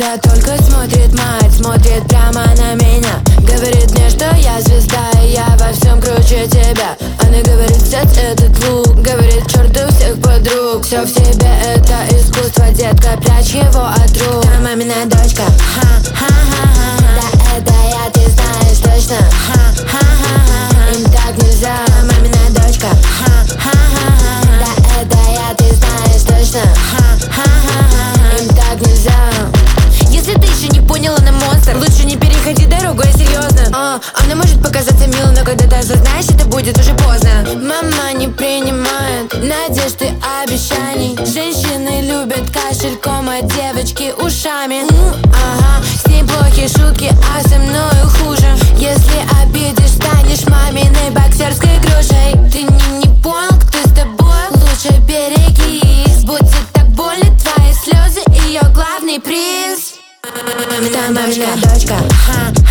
меня только смотрит мать, смотрит прямо на меня. Говорит мне, что я звезда, и я во всем круче тебя. Она говорит, взять этот лук, говорит, черт у всех подруг. Все в тебе это искусство, детка, прячь его от рук. Та мамина дочка, ха-ха-ха-ха. Да это я, ты знаешь точно, ха-ха-ха-ха. Им так нельзя, та мамина дочка, ха-ха-ха-ха. Да это я, ты знаешь точно, ха-ха-ха-ха. Им так нельзя. Если ты еще не понял, она монстр, лучше не переходи дорогу, я серьезно. Она может показаться милой, но когда ты осознаешь, это будет уже поздно. Мама не принимает надежд и обещаний. Женщины любят кошельком, а девочки ушами. Ага, с ней плохие шутки, а со мною хуже. Если обидишь, станешь маминой боксерской грушей. Ты не понял, кто с тобой, лучше берегись. Будет так больно, твои слезы, ее главный приз. Мамина дочка,